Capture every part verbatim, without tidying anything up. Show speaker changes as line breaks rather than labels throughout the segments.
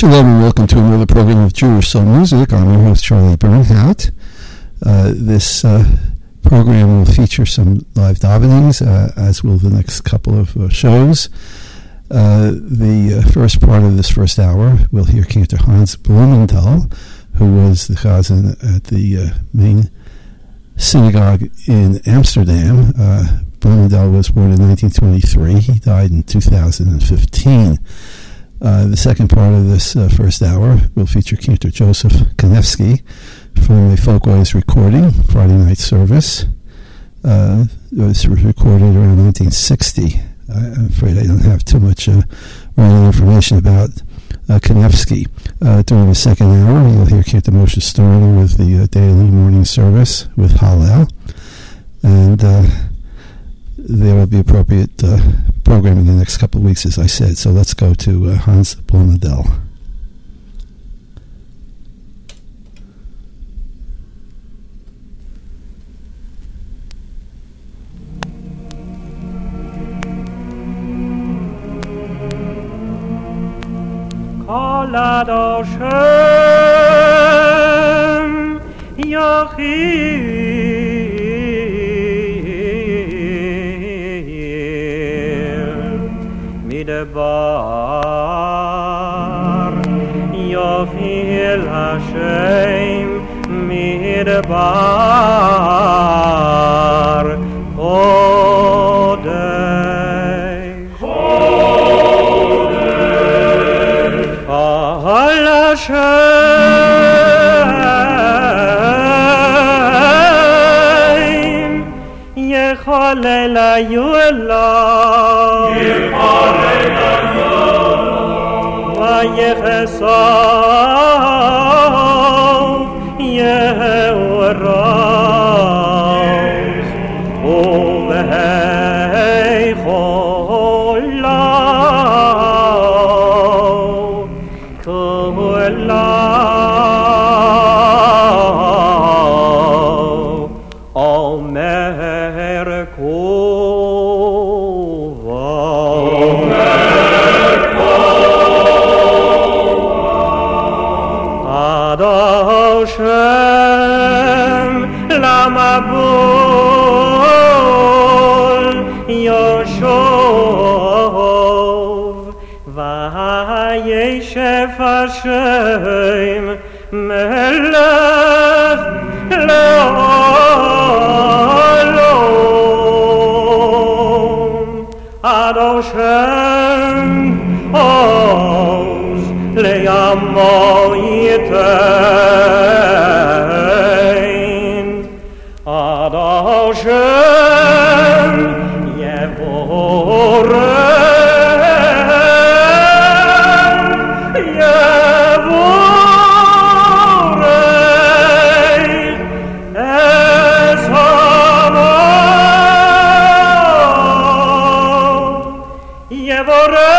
Shalom and welcome to another program of Jewish Soul Music. I'm your host Charlie Bernhardt. Uh, this uh, program will feature some live davenings, uh, as will the next couple of uh, shows. Uh, the uh, first part of this first hour, we'll hear Cantor Hans Blumenthal, who was the chazan at the uh, main synagogue in Amsterdam. Uh, Blumenthal was born in nineteen twenty-three. He died in two thousand fifteen. Uh, the second part of this uh, first hour will feature Cantor Joseph Kanevsky from a Folkways recording, Friday night service. Uh, it was recorded around nineteen sixty. I, I'm afraid I don't have too much uh, running information about uh, Kanevsky. Uh, during the second hour, you'll hear Cantor Moshe Stern with the uh, daily morning service with Hallel. And uh, there will be appropriate uh, programming in the next couple of weeks, as I said. So let's go to uh, Hans Blumenthal.
Kol Hashem Yachid Midbar Yofil Hashem Midbar Kodei Kodei Kol Hashem Yecholel Hayulah Yecholel Vayechesov Yehorav Uveheicholav Kolav Omer Kuva Omer Adoshem Lamabul Yoshov Vayeshev Hashem Melech Le'olom Adoshem Oz Le'amo Yitein Adoshem Yevorech Yevorech Es Hamo Yevorech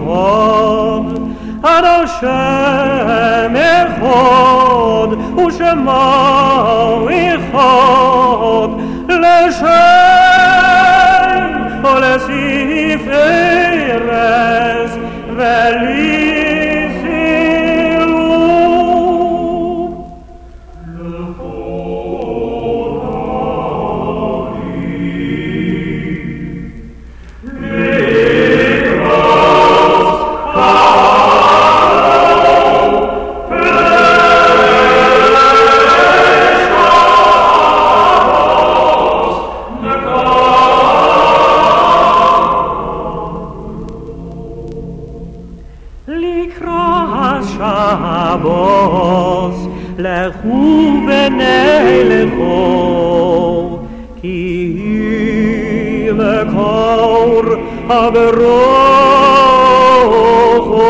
Hashem echad, Ushem כמו איכות לשם ולסיף ארז ולסילוב Shabbos lechu b'nei lecho ki lekor haberocho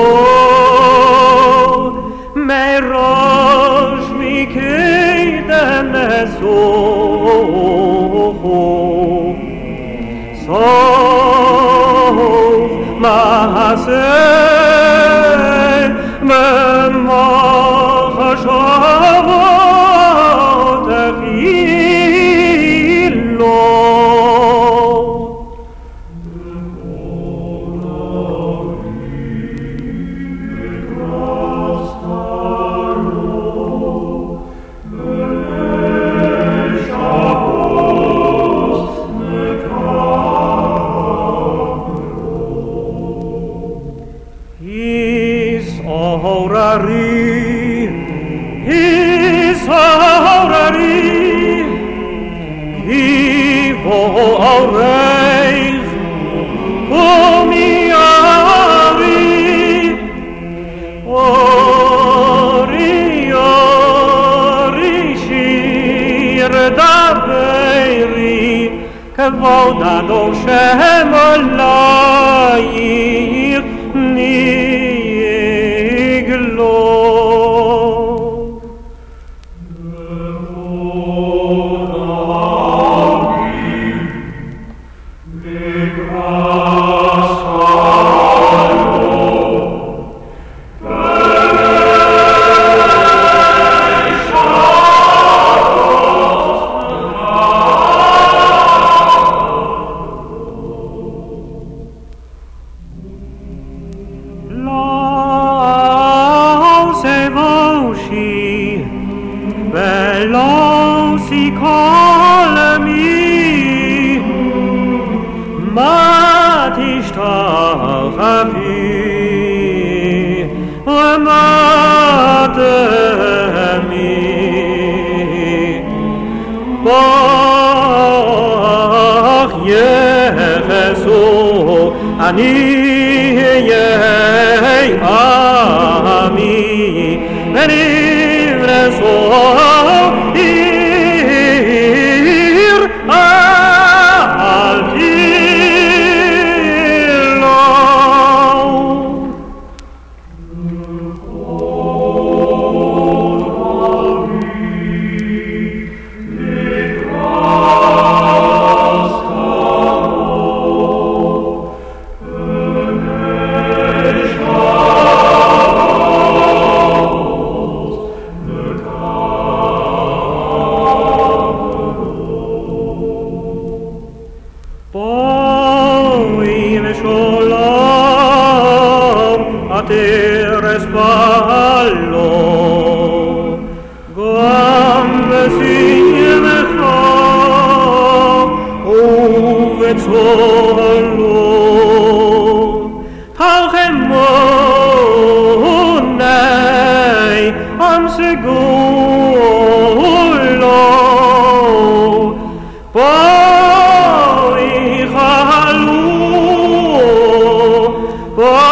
merosh mikedem esocho sof maaseh מחשבות אפילו Is orari, is orari, Ivo oreich, umiari, Ori, ori, shir daveri, Kevod Adon Shem Olayich, Niglo. Belong si kolmi matishtachavi umatemi bach yechesu ani yei ami venivresu Teres ballo gam vesimcha uvetzolo halchemonei am segulo boi chalu boi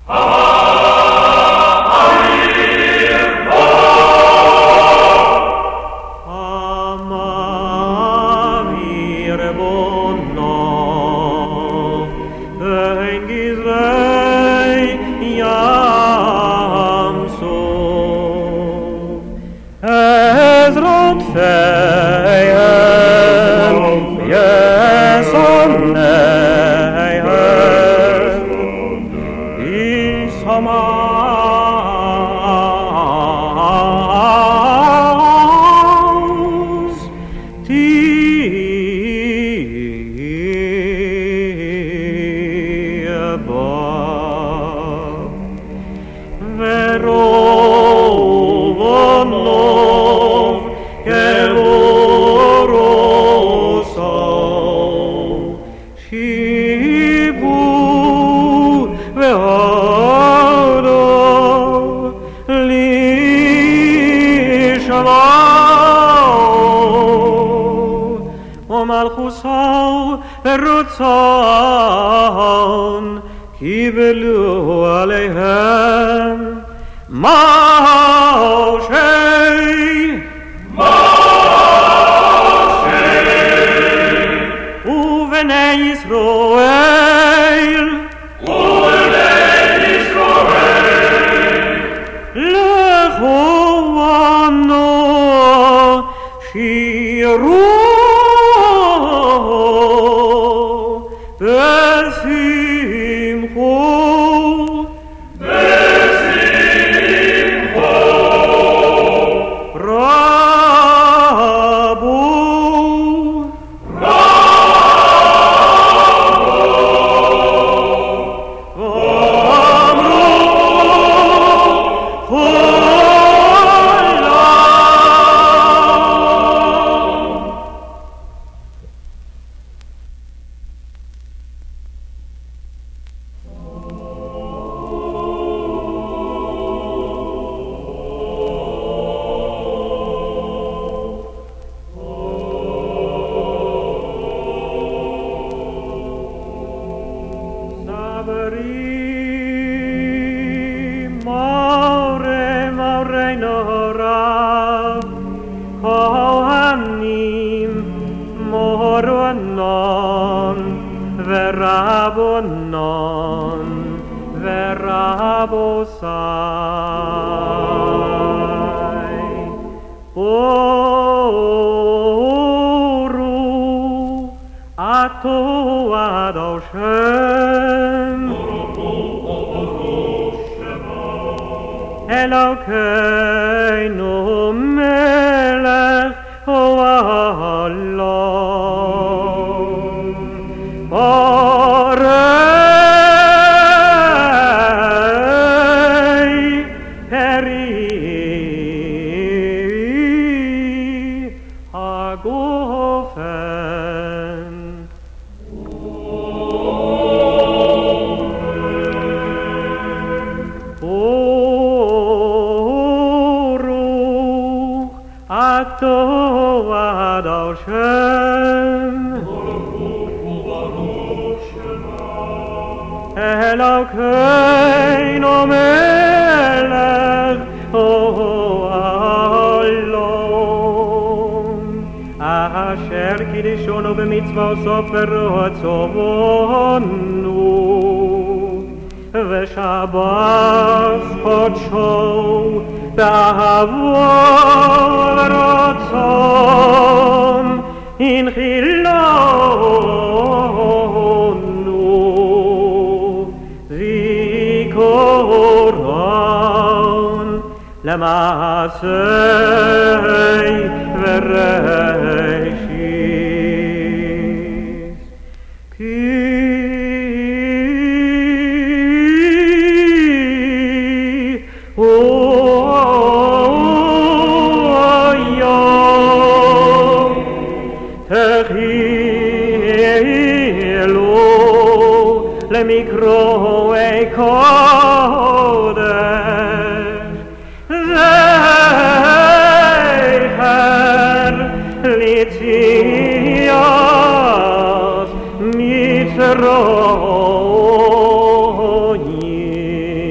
Miseronie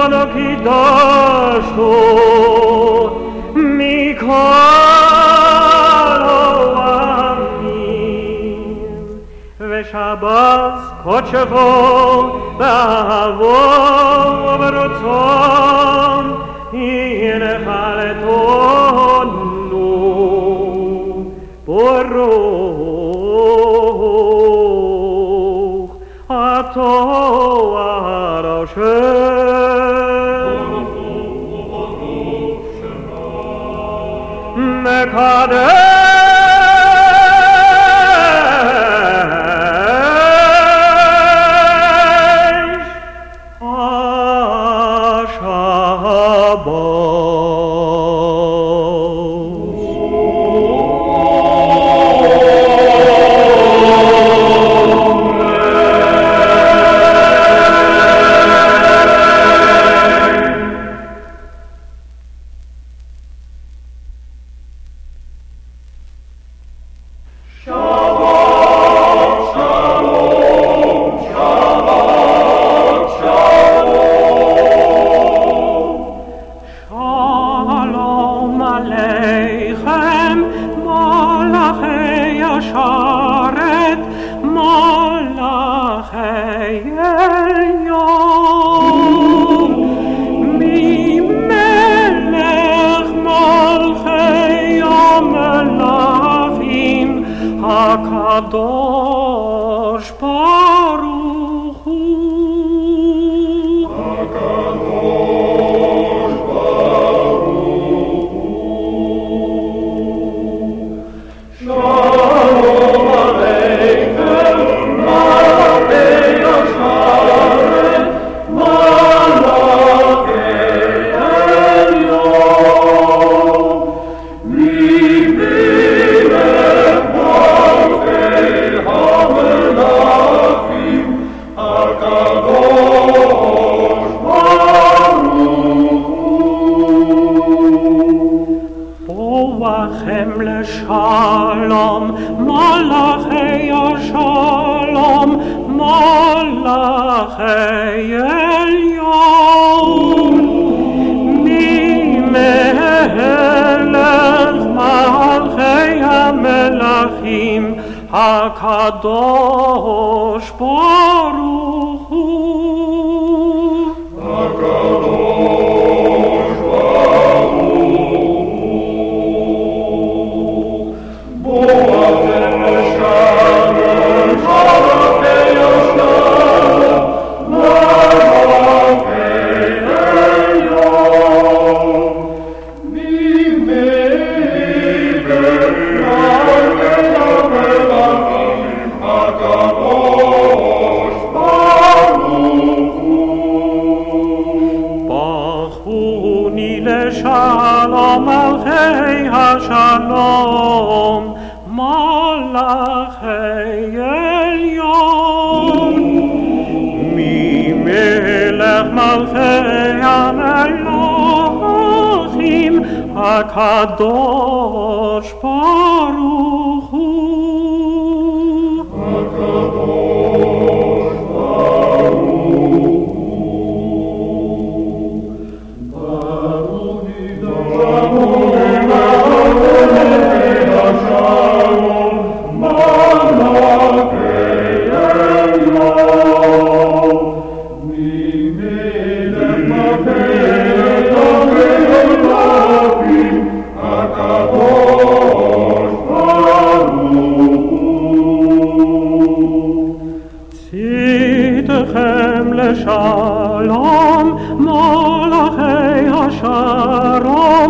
לא קידשתו מכל העמים, ושבס קודשו באהבו וברצון ינחלתנו ברוך התואר השם מקדש הקדוש ברוך הוא הקדוש ברוך הוא שלום עליכם מלאכי השרת מלאכי עליון ממלך לשלום מלאכי השלום מלאכי עליון ממלך מלכי המלכים הקדוש ברוך הוא הקדוש ברוך שלום מלכי השלום מלאכי עליון ממלך מלכי המלכים הקדוש ברוך הוא הקדוש ברוך שלום מלאכי השלום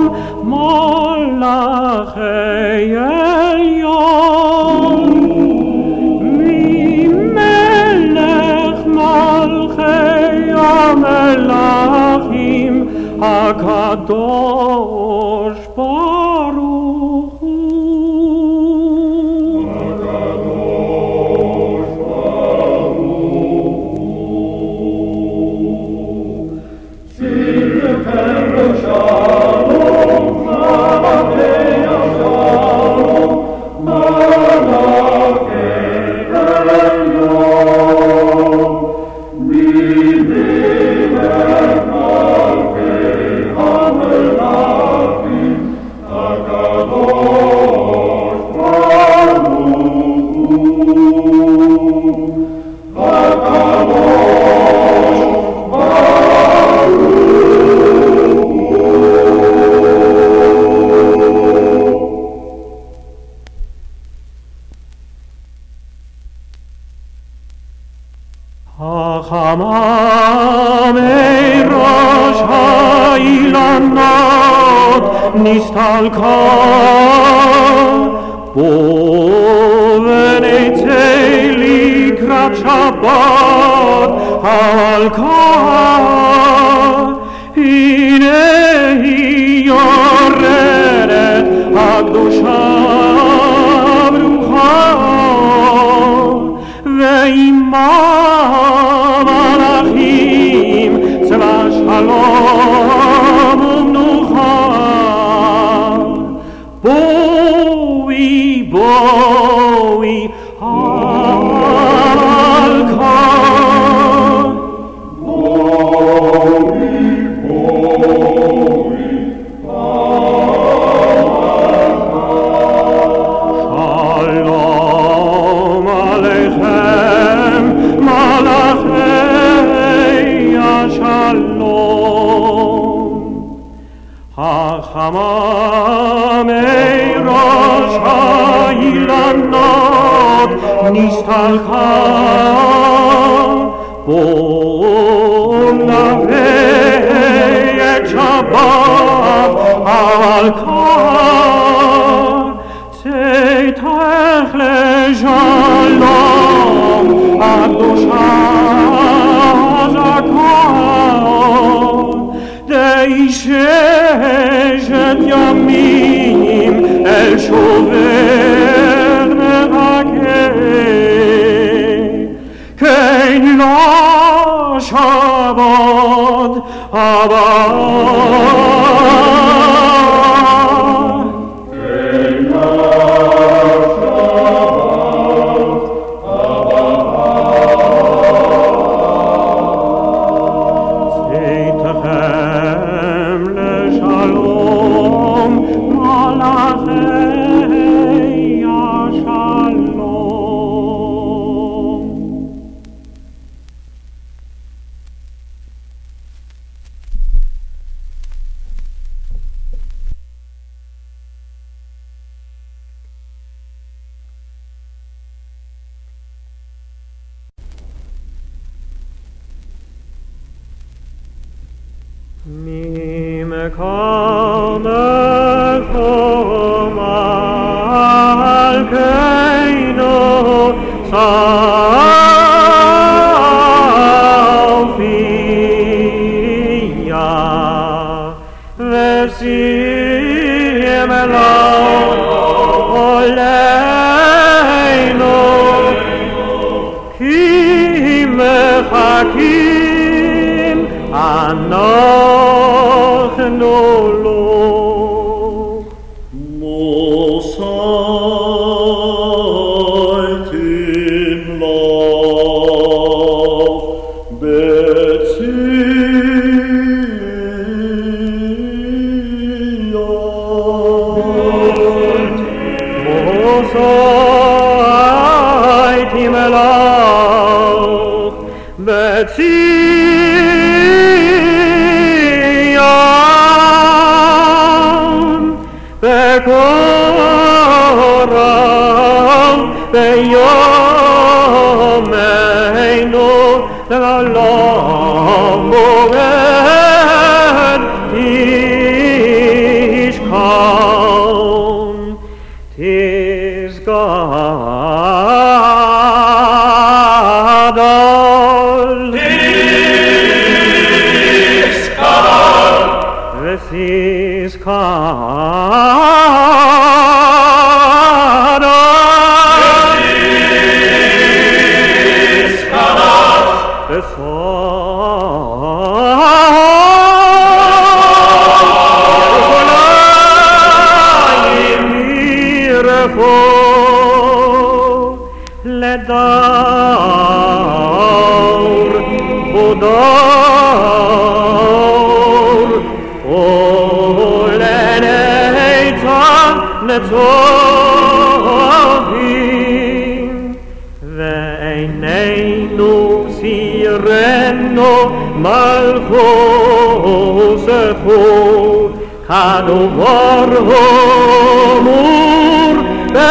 מלאכי עליון ממלך מלכי המלכים הקדוש ברוך הוא הקדוש ברוך הוא צדקכם לשלום מלאכי השלום מלאכי עליון ממלך החמם ראש האילנות נסתלקה בוא ונצא לקראת שבת המלכה הנה היא יורדת הקדושה ברוכה ועמה מלאכים צבא שלום ומנוחה בואי בואי המלכה חממי ראש האילנות נסתלקה בוא נביא את שבת המלכה צאתך לשלום הקדושה הזכה די ששת ימים אל שובר מחכה כן לשבת הבא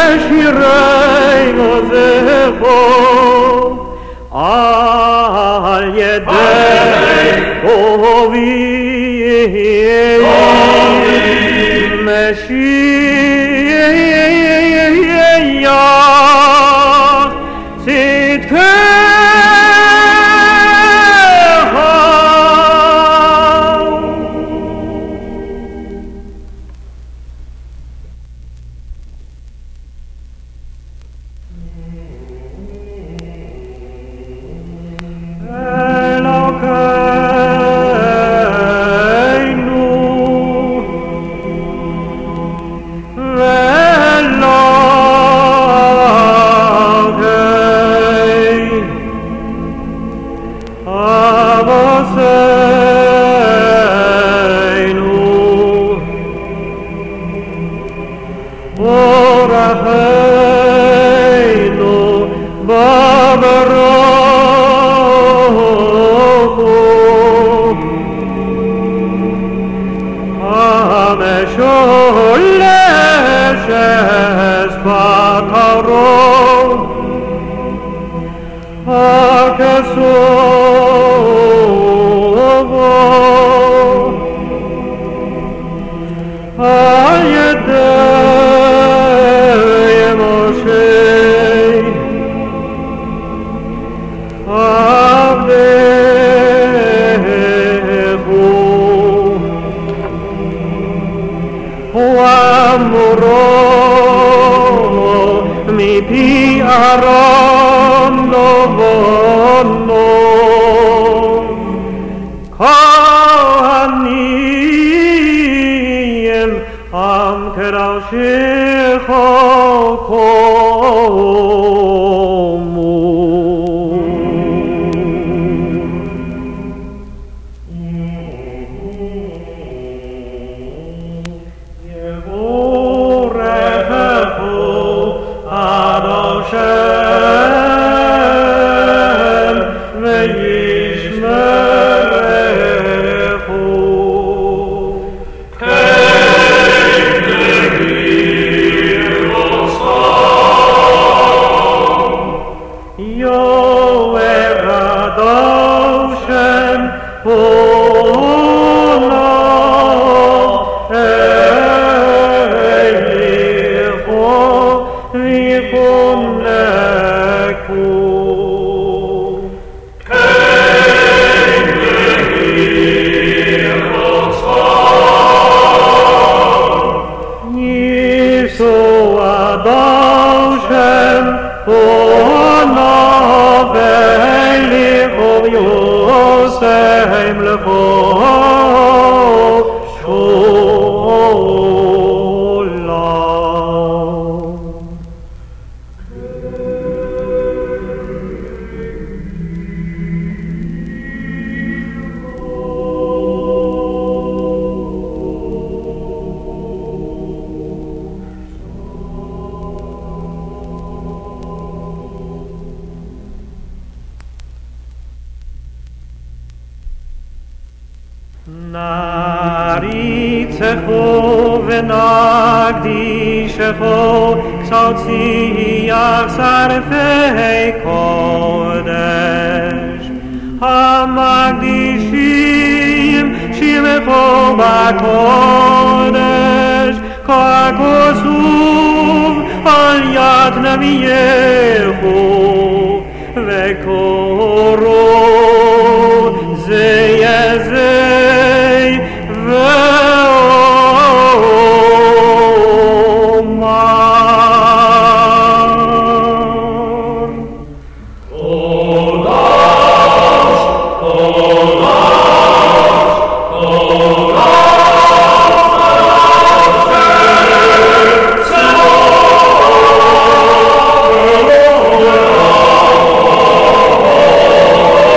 על Oh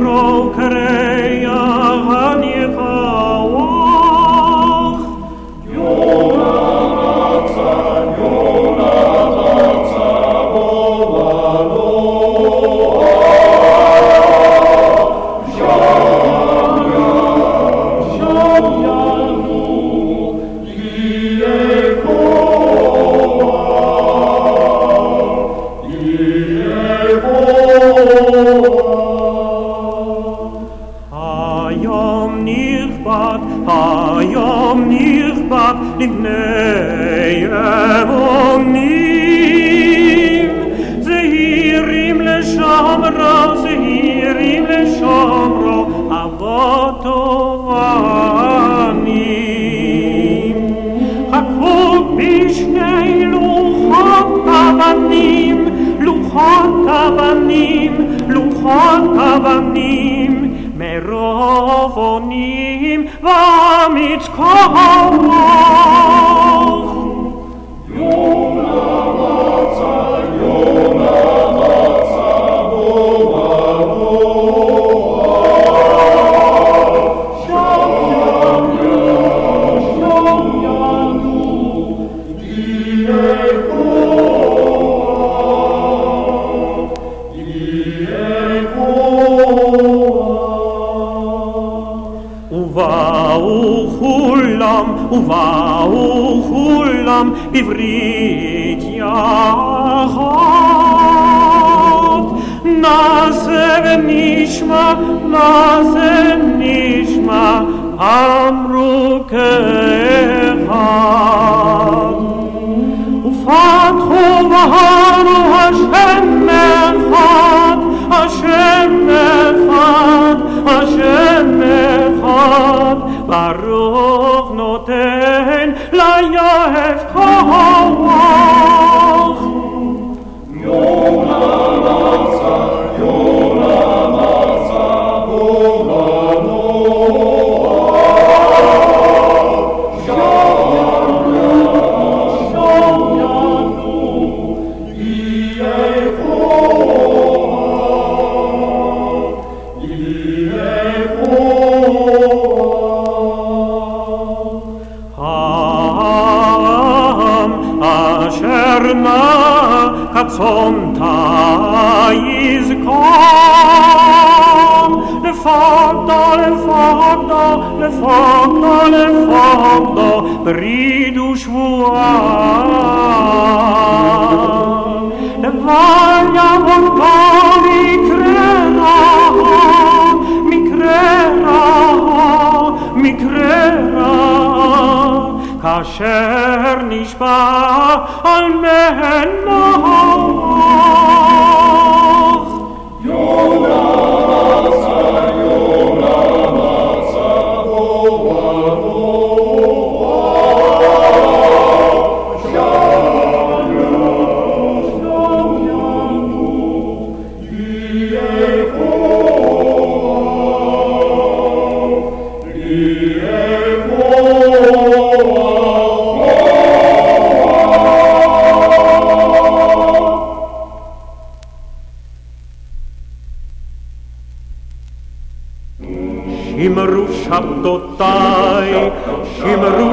Shimru Shabdotai, Shimru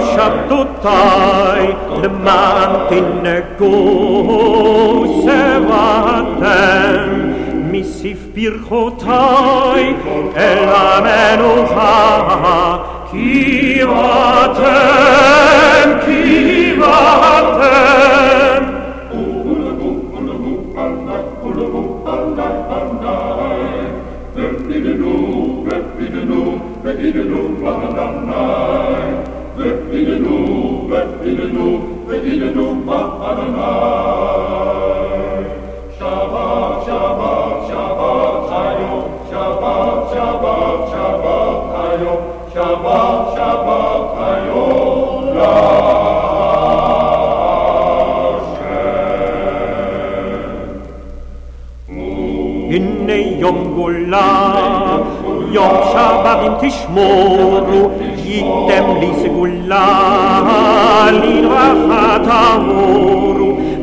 Shabdotai, למתנגו שבעתם, מסיף ברכותי אל המנוחה, כי באתם, כי באתם. Shabbat, Shabbat, Shabbat, Hayom, Shabbat, Shabbat, Shabbat, Hayom, Shabbat, Shabbat, Hayom, Lashem. Hinne Yom Gula, Yom Shabbatim tishmoru, yitem li segula, li racha tamoru,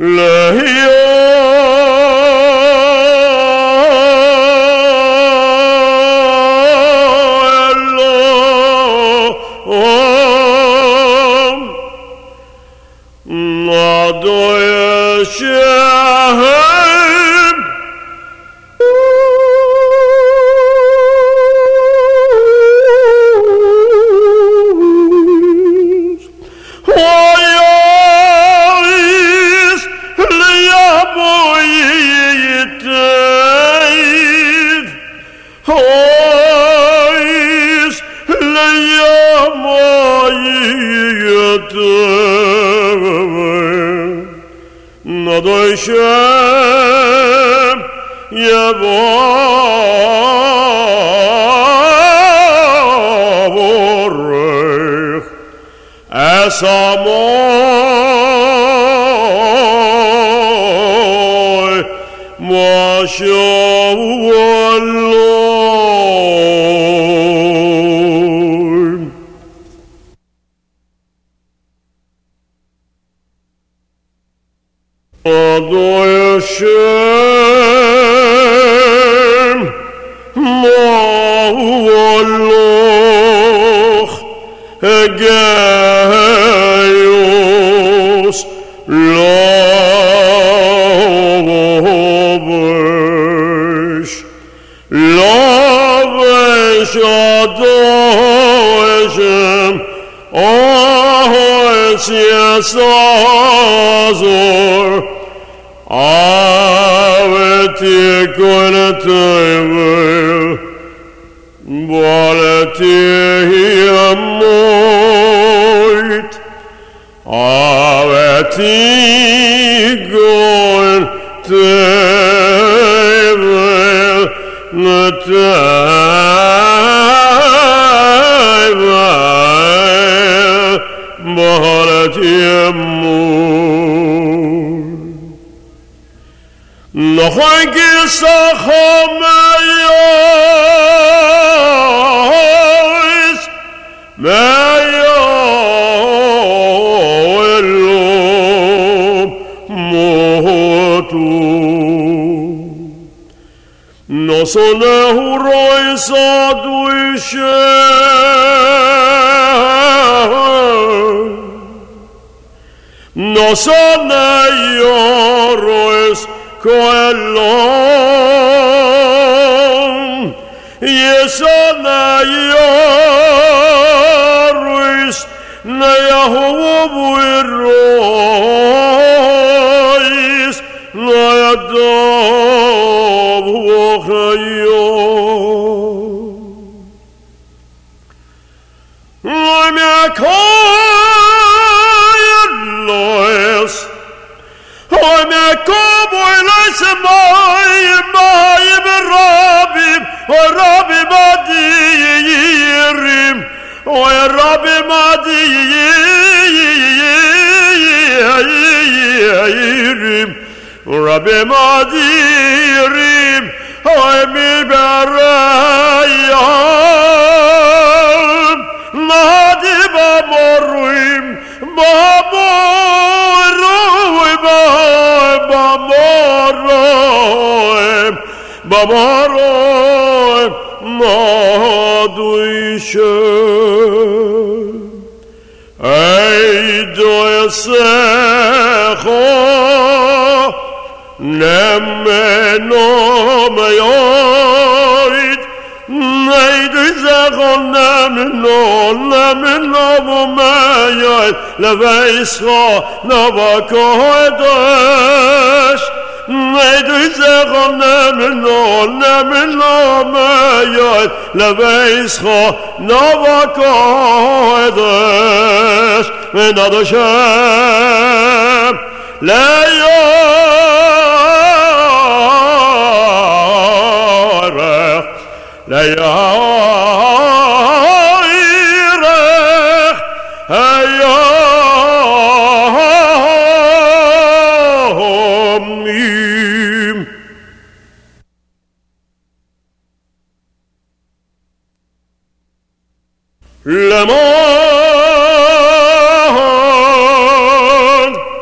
Le monde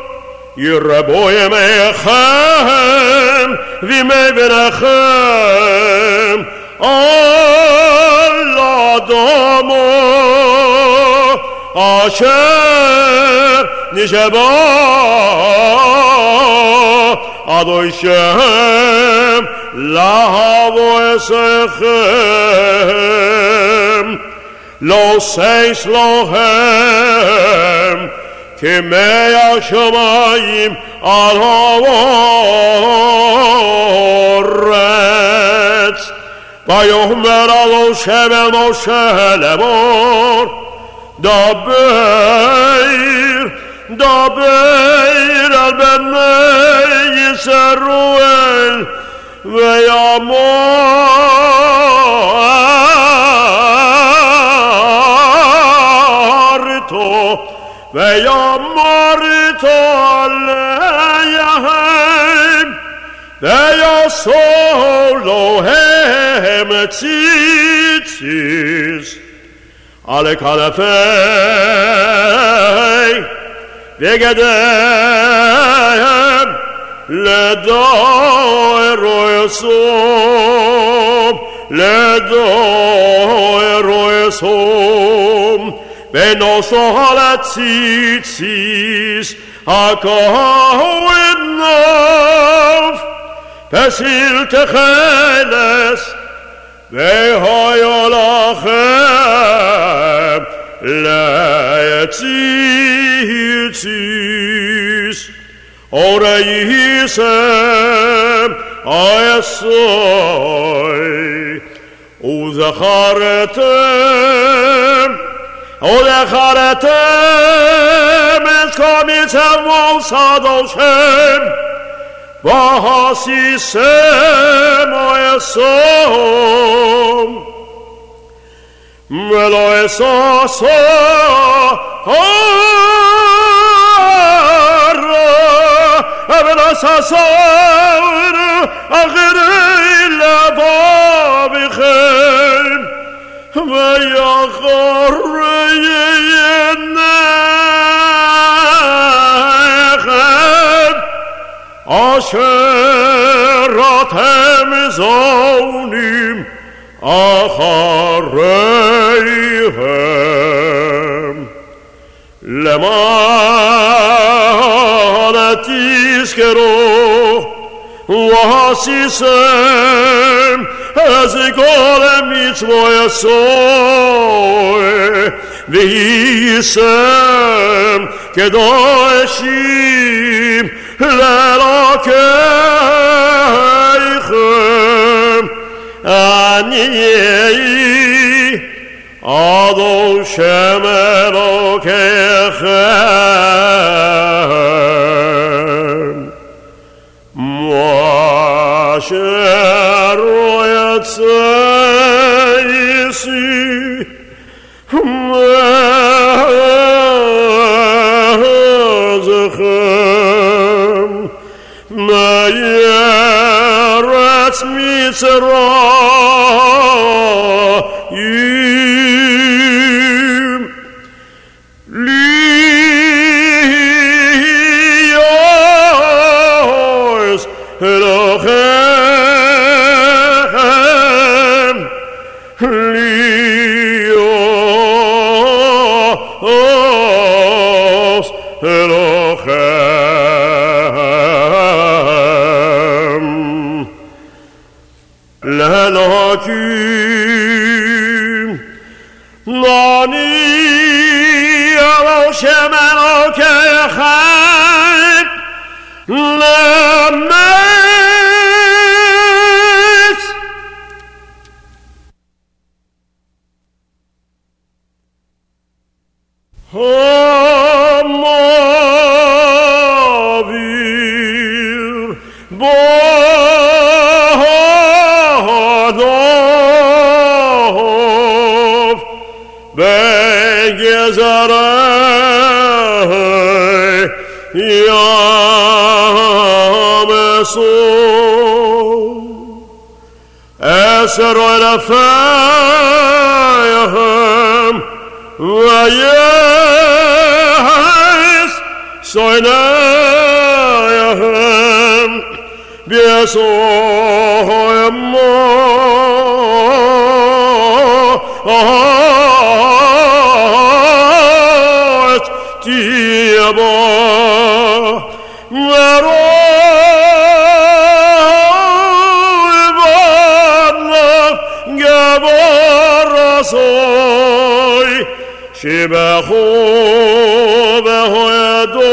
ירבו ימיכם וימי בניכם על אדמו אשר נשבע אדוני שם להבוא אסכם לא שש להם כמי השמיים על הארץ ויאמר משה אל משה לאמור דבר דבר על בני ישראל ויאמר איתו ויאמר איתו עליהם ויעשו להם ציציס על כנפי בגדיהם לדור יסום לדור יסום ונוסו על הציציס הכהנов פסיל תחלס והיו לכם להציציס וראיתם עשוי וזכרתם וזכרתם את כל מצוות השם ועשיתם עשוי ולא אששו ולא אששו אחרי לבוא בכם ויחרי עיניכם אשר אתם זונים אחריהם למען תזכרו ועשיתם אז כל המצוות יעשו והייתם קדושים לאלוקיכם אני אדוני שם אלוקיכם אשר יצאתי מעזכם מארץ מצרים להיות אלוהיכם להיות אלוהיכם לאלוקים אני אלוהים שם אלוקיכם לאמת המעביר בדוב בין גזרי ים סוף עשר אלפים ויש סוינם שבחו בהוידו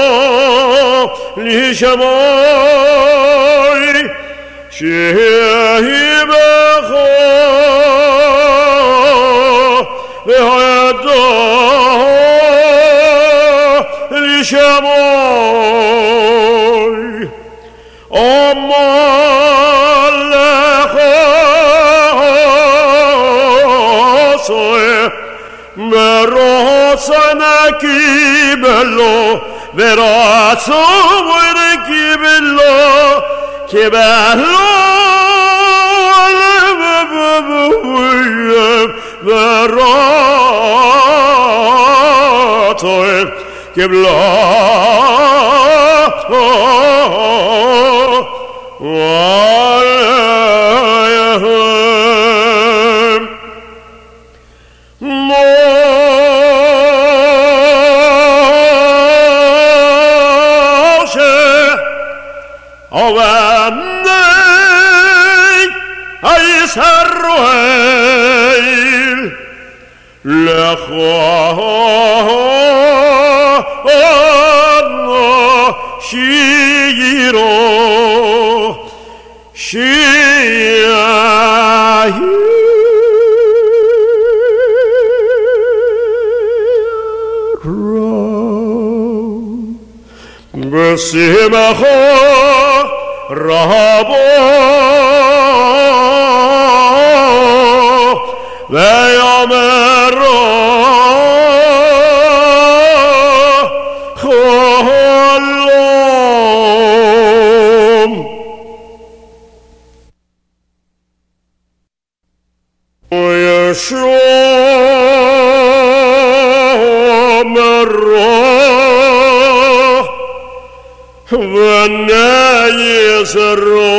לשמוי שהיא בחו בהוידו לשמוי אמר לחוסוי ורוצנה קיבלו ורצו קיבלו קיבלו ורצו קיבלו Israel lecho shiro shiro b'simcha rabo ויאמרו חלום וישוע מרוח ונעזרו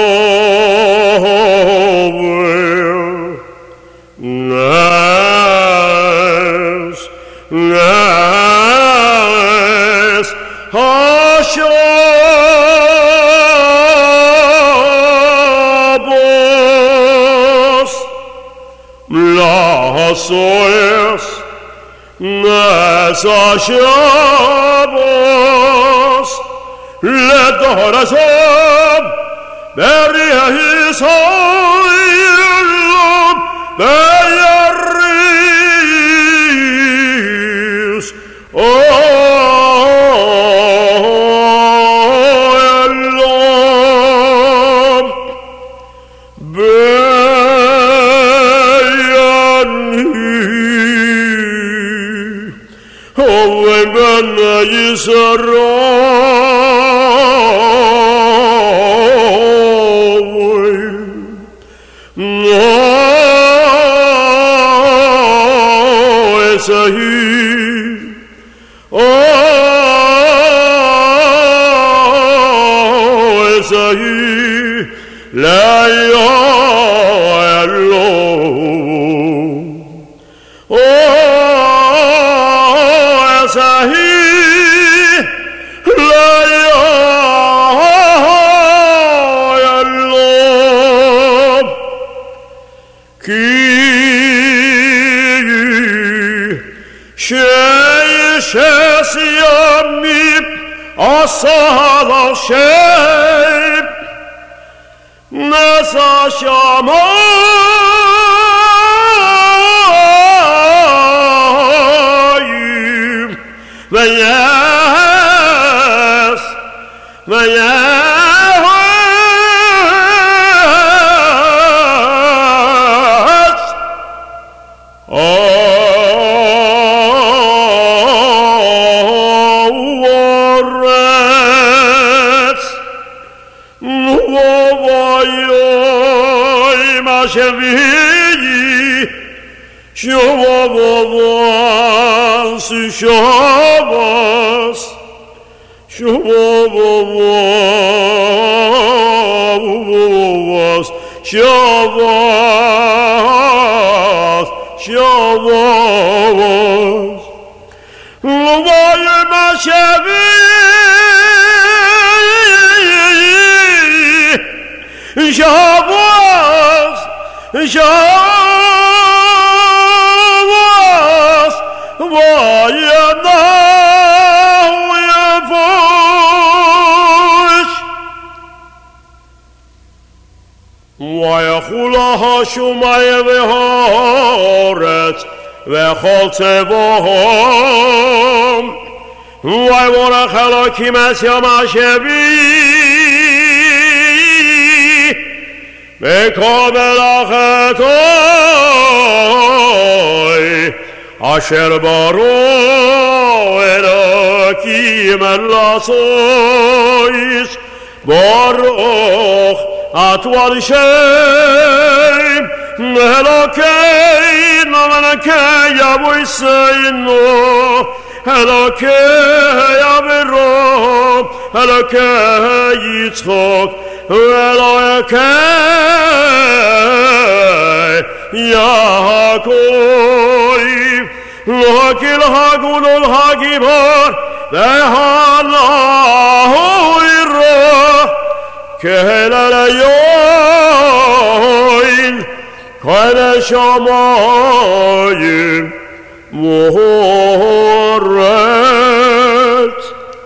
Nas, nas, hashabos, lasoes, nas hashabos, ledorazom, beriahisoyum, Beyaris, oh, Elam, Beyani, oh, Ben Yisrael, no. Sahi, oh, Sahi, la yalo, oh, Sahi, la yalo, ki. Sheishes yamim asal sheb nasa shamayim vayas vayas Shevi Shavavas Shavas Shavavas Shavuos, Shavuos. L'voye ma chérie, Shavuos, Shavuos, voye na ויחול השומי והארץ וכל צבאם ויברך אלוקים את יום השביעי וכל מלאכתו אשר ברא אלוקים לעשות ברוך Atwal Shem Elokeinu Melekei Aviseinu Elokei Avraham Elokei Yitzchak Elokei Yaakov L'hakil hagudol hagibor Ve'halahu irah Kehel al-yoin Kol shamayim Muhoret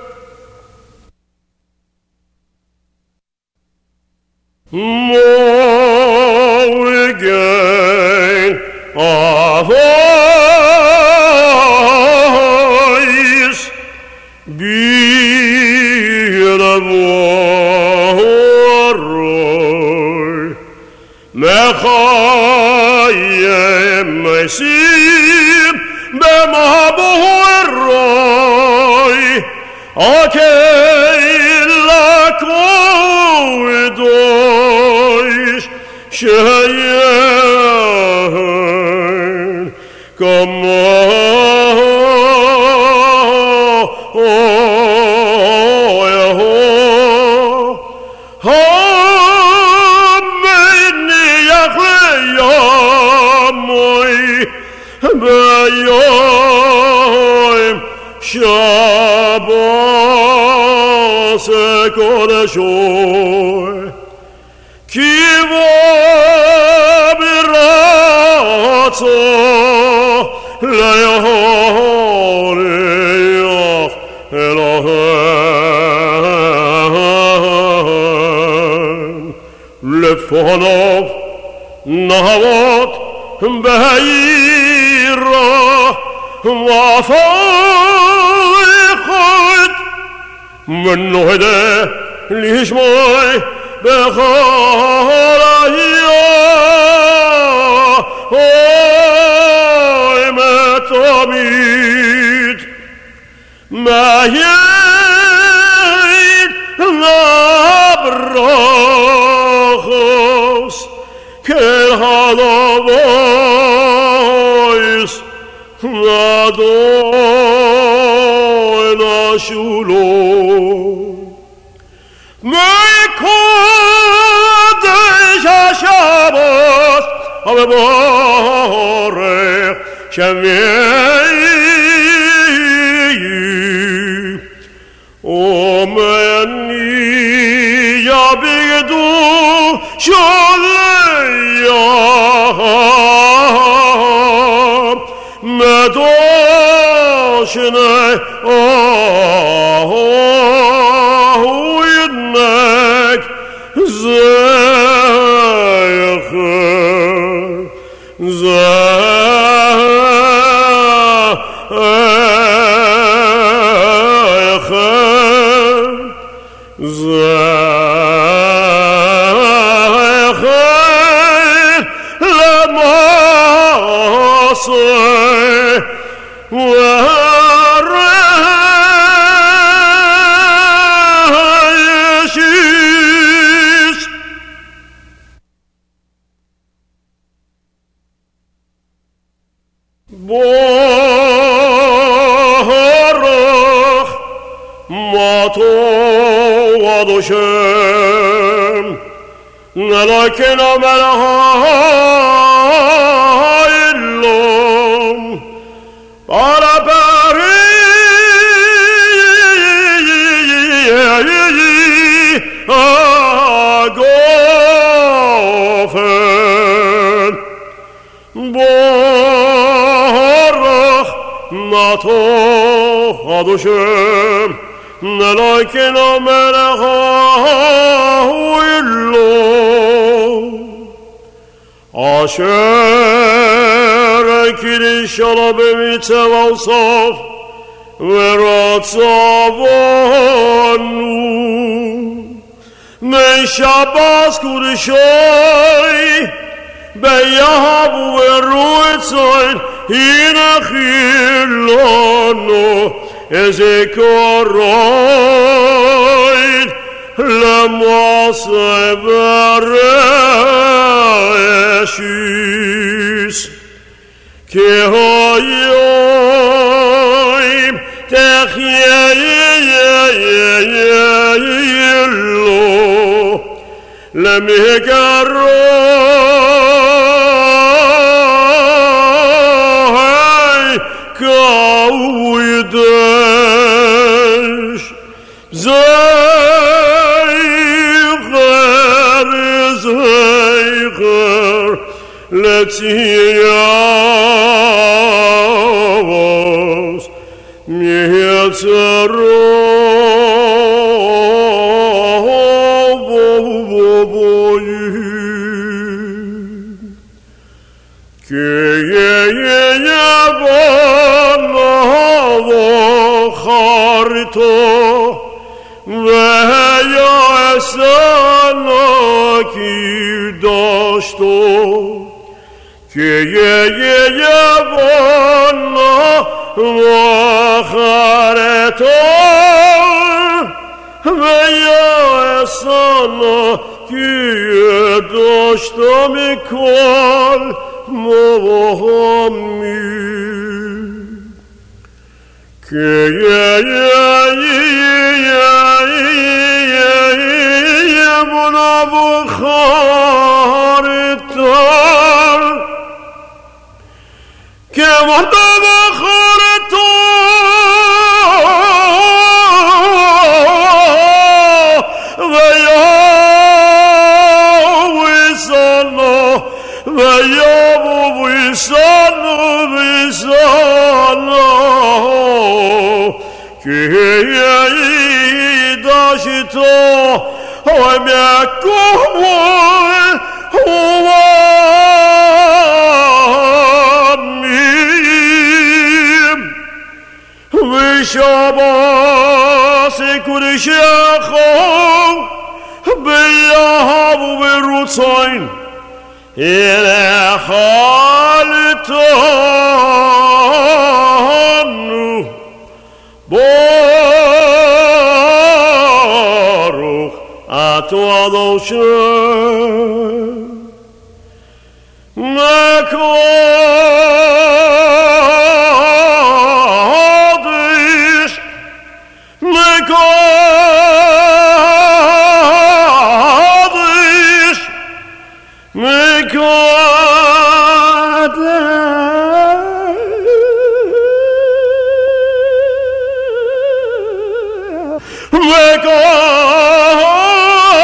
Mo'again Avois Bi-la-voh Mechayem Mesim B'maboroi Akei lakoidosh Sheyen Kamo B'yom Shabbos Kodashoi Kivo B'ratzo Le'yoriach Elohem Lefonov Nahavot B'hayira V'afaychot M'nohede Lishmoi B'chol hayah Oy metamid Ma'yin L'brachos Kel halavois Adon Ashulo Mekodesh HaShabbos Ameborech Shemei Omeni Yabigdu Sholeyah Medoshne Ahoynek Zecher Zecher Zecher L'maseh V'reshis Baruch Mato Ad Hashem لكن ملهايلهم para agofen borach nato adoshem لكن ملهايلهم أشار كريشنا بمتوصف ورتصابانو من شباس كرشاي بيهاب وروتين هنا خلانو ازكراين لما سبرشيس كهايم تخييلو لم يقرأي كاويدش زيغر زيغر لتياوز که یه یه وانا وآخر تو و یا اسانا که داشتم کل مهمی که یه یه یه یه یه بنا بخار تر که مردا بخار تو و یا ویسانا و یا ویسانا ویسانا که یه داشت تو و میکومل شباس کدش خو بیاب و روتاین این خالتانو باروخ اتو ادوشن نکن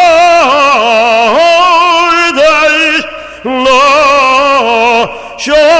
Show